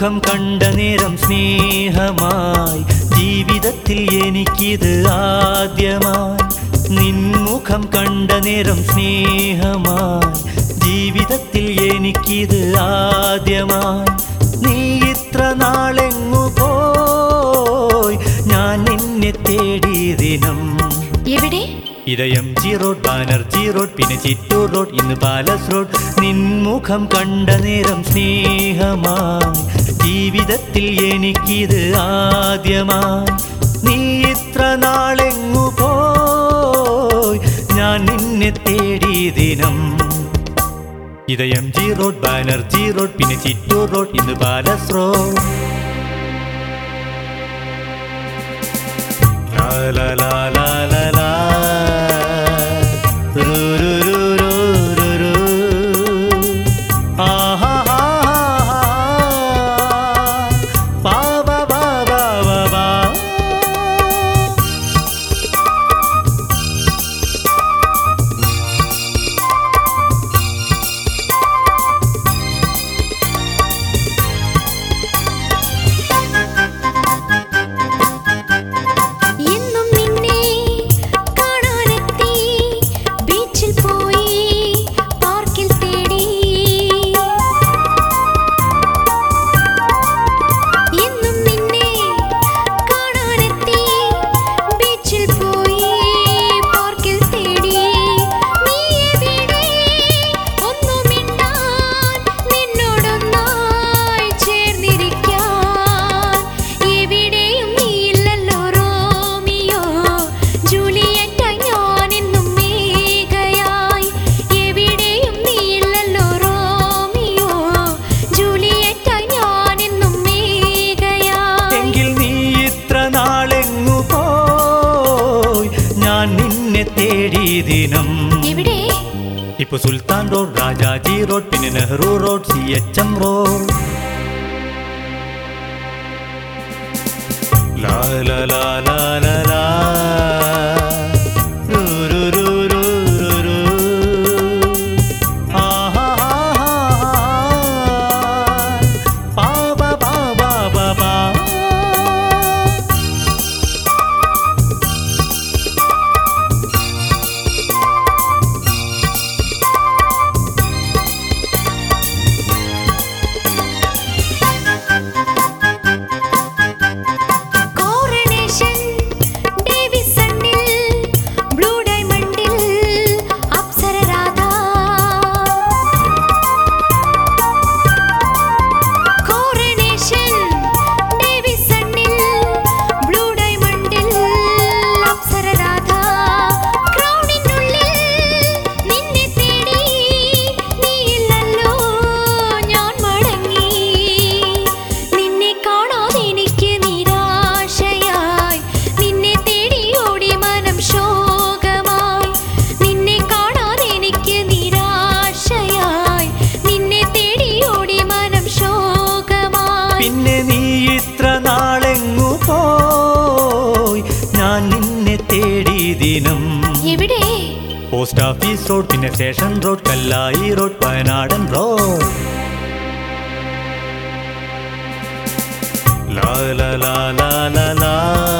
മുഖം കണ്ട നേരം സ്നേഹമായി ജീവിതത്തിൽ എനിക്കിത് ആദ്യമായി നിൻമുഖം കണ്ട നേരം സ്നേഹമായി ജീവിതത്തിൽ എനിക്കിത് ആദ്യമായി നീ ഇത്ര നാളെങ്ങു പോയി ഞാൻ നിന്നെ തേടി ദിനം എവിടെ ഇടയം ജി റോഡ് ബാനർജി റോഡ് പിന്നെ ചിറ്റൂർ റോഡ് ഇന്ന് പാലസ് റോഡ് നിൻമുഖം കണ്ട നേരം സ്നേഹമായി ജീവിതത്തിൽ എനിക്കിത് ആദ്യമായി നീ ഇത്ര നാളെങ്ങു പോയി ഞാൻ നിന്നെ തേടി ദിനം ഇടയം ജി റോഡ് ബാനർജി റോഡ് പിന്നെ ചിറ്റൂർ റോഡ് ഇന്ന് പാലസ് റോഡ് ലാ ലാ ലാ ലാ ലാ ദിനം ഇപ്പൊ സുൽത്താൻ റോഡ് രാജാജി റോഡ് പിന്നെ നെഹ്റു റോഡ് CHM റോഡ് ലാ ലാ ലാ ലാ ലാ ലാ പിന്നെ നീ ഇത്ര നാളെങ്ങു പോയി ഞാൻ നിന്നെ തേടി ദിനം എവിടെ പോസ്റ്റ് ഓഫീസ് റോഡ് പിന്നെ സ്റ്റേഷൻ റോഡ് കല്ലായി റോഡ് വയനാടൻ റോഡ് ലാ ലാ ലാ ലാ ലാ ലാ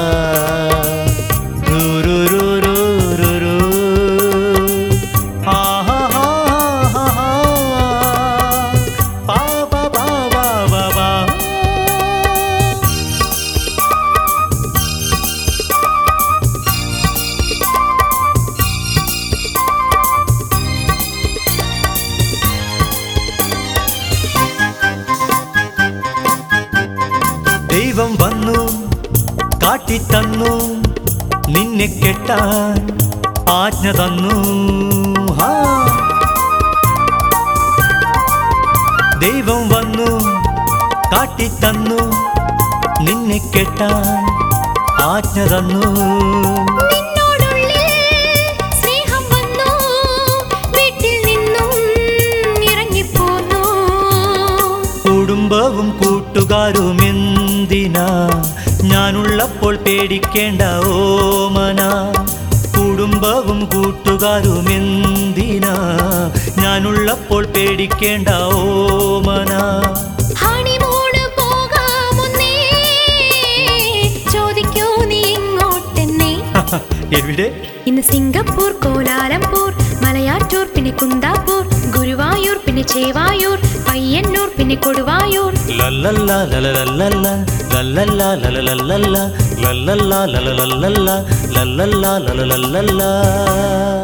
ദൈവം വന്നു കാട്ടിത്തന്നു നിന്നെ കെട്ടാൻ ആജ്ഞ തന്നു ദൈവം വന്നു കാട്ടിത്തന്നു നിന്നെ കെട്ടാൻ ആജ്ഞ തന്നു കുടുംബവും കൂട്ടുകാരും എന്തിനാ ഞാനുള്ളപ്പോൾ പേടിക്കേണ്ട ഓമന കുടുംബവും കൂട്ടുകാരും എന്തിനാ ഞാനുള്ളപ്പോൾ പേടിക്കേണ്ട ഓമന ഹണിമൂൺ എവിടെ? ഇന്ന് സിംഗപ്പൂർ, കോലാലംപൂർ, മലയാറ്റൂർ, പിന്നെ കുന്താപൂർ, ഗുരുവായൂർ, പിന്നെ ചേവായൂർ, പയ്യന്നൂർ, പിന്നെ കൊടുവായൂർ. ലല്ലല്ലാ ലലലല്ലല്ല ലല്ലല്ലാ ലലലല്ലല്ല ലല്ലല്ലാ ലലലല്ലല്ല ലല്ലല്ലാ ലലലല്ലല്ല.